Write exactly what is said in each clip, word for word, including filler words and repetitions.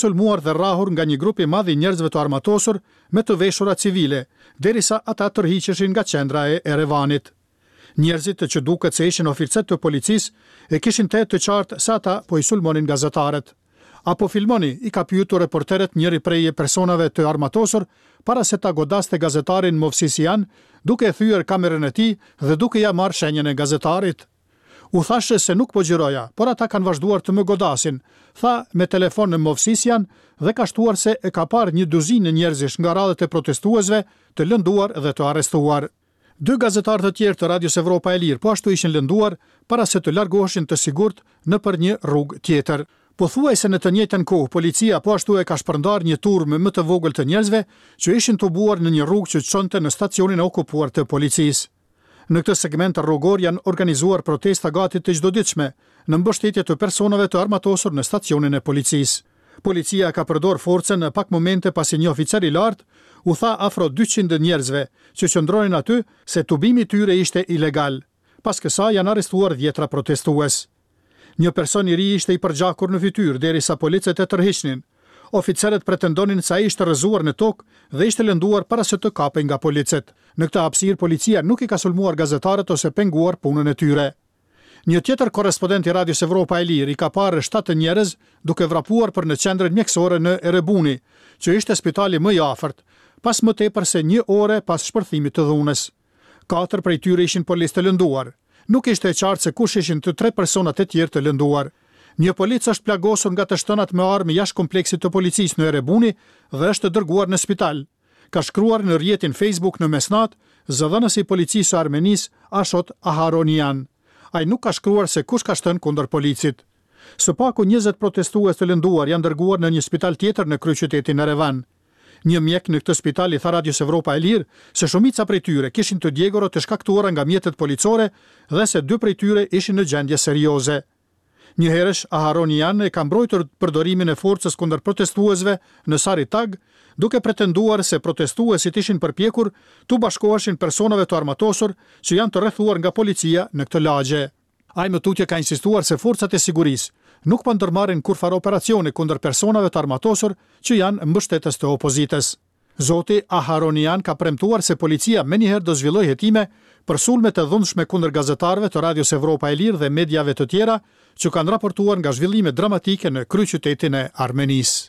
sulmuar dhe rrahur nga një grup i madh i njerëzve të armatosur me të veshura civile, derisa ata tërhiqeshin nga qendra e Erevanit. Njerëzit që duket se ishin oficer të policisë e kishin të të qartë se ata po i sulmonin gazetarët. Apo filmoni, i ka pyetur reporterët njëri prej personave të armatosur para se ta godaste gazetarin Movsisyan, duke e thyer kamerën e tij dhe duke ja marrë shenjën e gazetarit. U thashë se nuk po gjiroja, por ata kanë vazhduar të më godasin, tha me telefon në Movsisyan dhe ka shtuar se e ka parë një duzinë njerëzish nga radhët e protestuesve të lënduar dhe të arrestuar. Dy gazetarë të tjerë të Radios Evropa e Lirë po ashtu ishin lënduar para se të largoheshin të sigurt nëpër një rrugë tjetër. Pothuajse në të njëjtën kohë, policia po ashtu e ka shpërndar një turmë më të vogël të njerëzve që ishin tubuar në një rrugë që çonte në stacionin e okupuar të policisë. Në këtë segment rrugor janë organizuar protesta gati të çdoditshme në mbështetje të personave të armatosur në stacionin e policisë. Policia ka përdor forcën në pak momente pasi një oficer i lartë u tha afro dyqind njerëzve që qëndronin aty se tubimi i tyre ishte ilegal. Pas kësaj janë arrestuar dhjetra protestues. Një person i ri ishte i përgjakur në fytyrë derisa policët e tërhiqnin. Oficerët pretendonin se ai ishte rrëzuar në tokë dhe ishte lënduar para se të kapej nga policët. Në këtë hapësirë policia nuk i ka sulmuar gazetarët ose penguar punën e tyre. Një tjetër korrespondent i Radios Evropa e Lirë i ka parë shtatë njerëz duke vrapuar për në qendrën mjekësore në Erebuni, që ishte spitali më i afërt, pas më tepër se një ore pas shpërthimit të dhunës. Katër prej tyre ishin po listë të lënduar. Nuk ishte e qartë se kush ishin të tre personat e tjerë të lënduar. Një polic është plagosur nga të shtënat me armë jashtë kompleksit të policisë në Erebuni dhe është dërguar në spital. Ka shkruar në rrjetin Facebook në mesnat zëdhënësi i policisë së Armenisë Ashot Aharonian. Ai nuk ka shkruar se kush ka shtënë kundër policit. Së paku njëzet protestues të lënduar janë dërguar në një spital tjetër në kryeqytetin Erevan. Një mjek në këtë spital i tha Radios Evropa e Lirë se shumica prej tyre kishin të djegura të shkaktuara nga mjetet policore dhe se dy prej tyre ishin në gjendje serioze. Njëherësh Aharonian e ka mbrojtur përdorimin e forcës kundër protestuesve në Saritag, duke pretenduar se protestuesit ishin përpjekur të bashkoheshin personave të armatosur që janë të rrethuar nga policia në këtë lagje. Ai më tutje ka insistuar se forcat e sigurisë nuk po ndërmarrin kurfar operacione kundër personave të armatosur që janë mbështetës të opozitës. Zoti Aharonian ka premtuar se policia menjëherë do zhvilloj hetime për sulme të dhunshme kundër gazetarëve të Radios Evropa e Lirë dhe mediave të tjera që kanë raportuar nga zhvillime dramatike në kryeqytetin e Armenisë.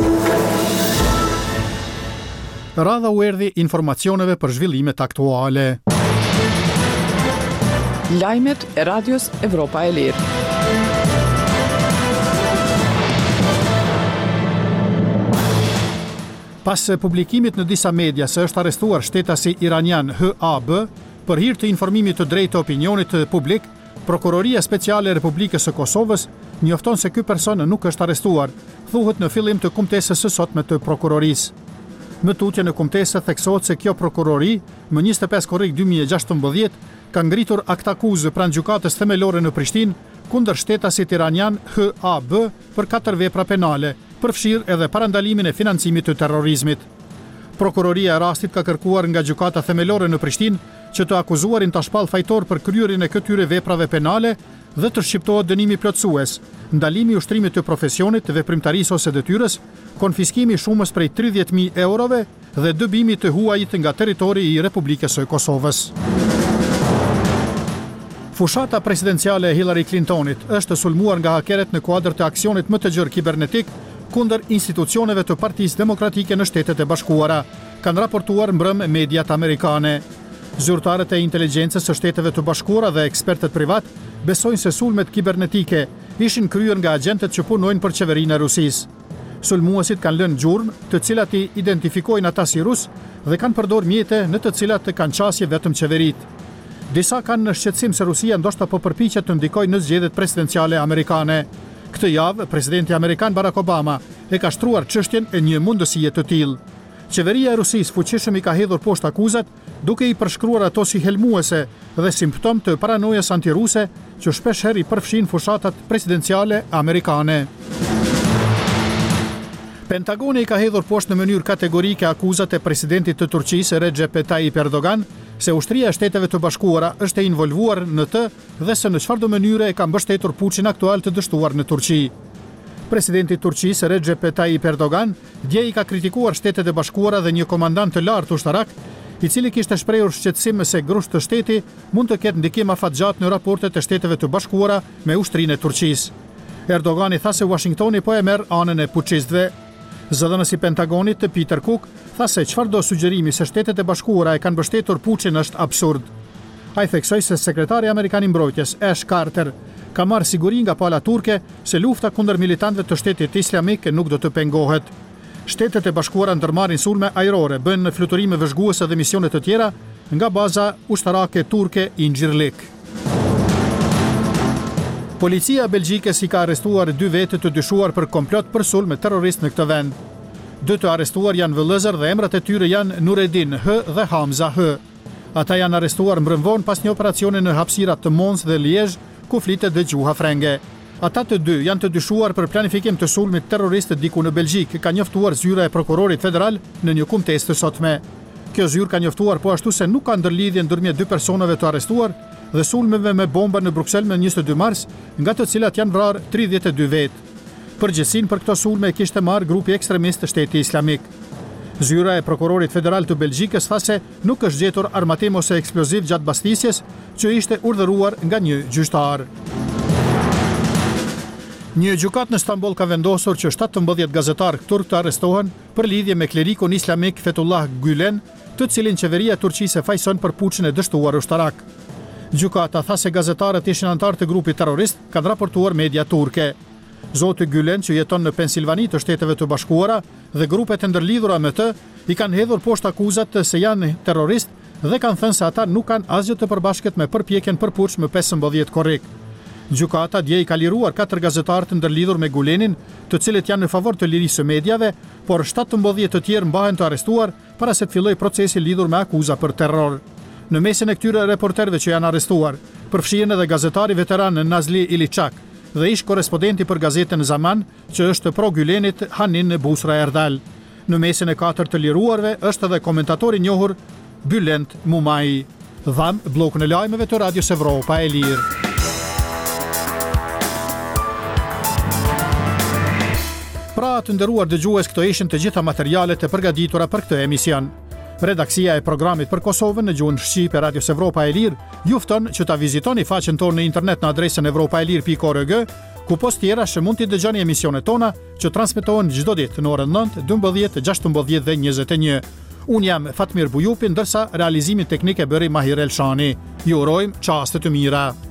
Radha u erdhi informacioneve për zhvillimet aktuale. Lajmet e Radios Evropa e Lirë. Pas publikimit në disa media se është arrestuar shtetasi iranian H A B për hir të informimit të drejtë të opinionit publik, Prokuroria Speciale e Republikës së Kosovës njofton se ky person nuk është arrestuar, thuhet në fillim të kumtesës së sotme të prokurorisë. Më tutje në kumtesë theksohet se kjo prokurori, më njëzet e pesë korrik dy mijë e gjashtëmbëdhjetë, ka ngritur akt akuzë pranë gjykatës themelore në Prishtinë kundër shtetasit iranian H A B për katër vepra penale, përfshirë edhe parandalimin e financimit të terrorizmit. Prokuroria e rastit ka kërkuar nga gjykata themelore në Prishtinë që të akuzuarin ta shpall fajtor për kryerjen e këtyre veprave penale dhe të shqiptohet dënimi plotësues, ndalimi i ushtrimit të profesionit, veprimtarisë ose detyrës, konfiskimi i shumës prej tridhjetë mijë eurove dhe dëbimi të huajit nga territori i Republikës së Kosovës. Fushata presidenciale e Hillary Clintonit është sulmuar nga hakeret në kuadër të aksionit më të gjerë kibernetik kundër institucioneve të Partisë Demokratike në Shtetet e Bashkuara, kanë raportuar mbrëm mediat amerikane. Zyrtarët e inteligjencës së Shteteve të Bashkuara dhe ekspertët privat besojnë se sulmet kibernetike ishin kryer nga agentët që punojnë për qeverinë e Rusisë. Sulmuesit kanë lënë gjurmë, të cilat i identifikojnë ata si rus dhe kanë përdorur mjete në të cilat të kanë qasje vetëm qeveritë. Disa kanë në shqetësim se Rusia ndoshta po përpiqet të ndikojë në zgjedhjet presidenciale amerikane. Këtë javë, presidenti amerikan Barack Obama e ka shtruar çështjen e një mundësie të tillë. Qeveria e Rusisë fuqishëm i ka hedhur poshtë akuzat, duke i përshkruar ato si helmuese dhe simptom të paranojas antiruse që shpesh herë i përfshin fushatat presidenciale amerikane. Pentagoni i ka hedhur poshtë në mënyrë kategorike akuzat e presidentit të Turqisë Recep Tayyip Erdogan se ushtria e Shteteve të Bashkuara është e involvuar në të dhe se në çfarëdo mënyre e ka mbështetur puçin aktual të dështuar në Turqi. Presidenti i Turqisë Recep Tayyip Erdogan dje i ka kritikuar Shtetet e Bashkuara dhe një komandant të lartë ushtarak, i cili kishte shprehur shqetësim se grusht të shteti mund të ketë ndikim afatgjat në raportet e Shteteve të Bashkuara me ushtrinë e Turqisë. Erdogani tha se Washingtoni po e merr anën e puçistëve. Zëdhënësi i Pentagonit Peter Cook tha se çfarëdo sugjerimi se Shtetet e Bashkuara e kanë mbështetur puçin është absurd. Ai theksoi se sekretari amerikan i mbrojtjes Ash Carter ka marrë siguri nga pala turke se lufta kundër militantëve të Shtetit Islamik nuk do të pengohet. Shtetet e Bashkuara ndërmarrin sulme ajrore, bën fluturime vëzhguese dhe misione të tjera nga baza ushtarake turke Incirlik. Policia belgjikes i ka arrestuar dy vete të dyshuar për komplot për sulme terrorist në këtë vend. Dy të arrestuar janë vëllëzër dhe emrat e tyre janë Nureddin H dhe Hamza H. Ata janë arrestuar mbrëmvon pas një operacioni në hapësirat të Mons dhe Liezh, ku flitet dhe gjuha frenge. Ata të dy janë të dyshuar për planifikim të sulmit terrorist diku në Belgjik, ka njoftuar zyra e prokurorit federal në një kumtesë të sotme. Kjo zyrë ka njoftuar po ashtu se nuk ka ndërlidhje ndërmjet dy personave të arrestuar dhe sulmeve me bomba në Bruksel me njëzet e dy mars, nga të cilat janë vrarë tridhjetë e dy vetë. Përgjegjësinë për këto sulme kishte marrë grupi ekstremist të Shteti Islamik. Zyra e prokurorit federal të Belgjikës tha se nuk është gjetur armatim ose eksploziv gjatë bastisjes, që ishte urdhëruar nga një gjyqtar. Një gjykat në Stamboll ka vendosur që shtatëmbëdhjetë gazetarë turk të arrestohen për lidhje me klerikun islamik Fethullah Gülen, të cilin qeveria e Turqisë e fajson për puçin e dështuar ushtarak. Gjykata tha se gazetarët ishin anëtar të grupit terrorist, kanë raportuar media turke. Zoti Gülen, që jeton në Pensilvani të Shteteve të Bashkuara, dhe grupet e ndërlidhura me të i kanë hedhur poshtë akuzat se janë terrorist dhe kanë thënë se ata nuk kanë asgjë të përbashkët me përpjekjen për puç më pesëmbëdhjetë korrik. Gjykata dje i ka liruar katër gazetarë të ndërlidhur me Gulenin, të cilët janë në favor të lirisë së medjave, por shtatëmbëdhjetë të tjerë mbahen të arrestuar para se të fillojë procesi lidhur me akuza për terror. Në mesin e këtyre reporterëve që janë arrestuar, përfshihen edhe gazetari veteran Nazli Iliçak dhe ish korespondenti për gazetën Zaman, që është pro Gülenit Hanin Busra Erdal. Në mesin e katër të liruarve është edhe komentatori i njohur Bülent Mumai. Dham bllokun e lajmeve të Radios Evropa e Lirë. Pra të nderuar dëgjues, këto ishin të gjitha materialet e përgatitura për këtë emision. Redaksia e programit për Kosovën në gjuhën shqipe Radios Evropa e Lirë ju fton që ta vizitoni faqen tonë në internet në adresën evropaelir pikë org, ku post tjera që mund t'i dëgjoni emisionet tona që transmetohen çdo ditë në orën nëntë, dymbëdhjetë, gjashtëmbëdhjetë dhe njëzet e një. Unë jam Fatmir Bujupi, ndërsa realizimin teknik e bëri Mahir Elshani. Ju urojmë çaste të mira.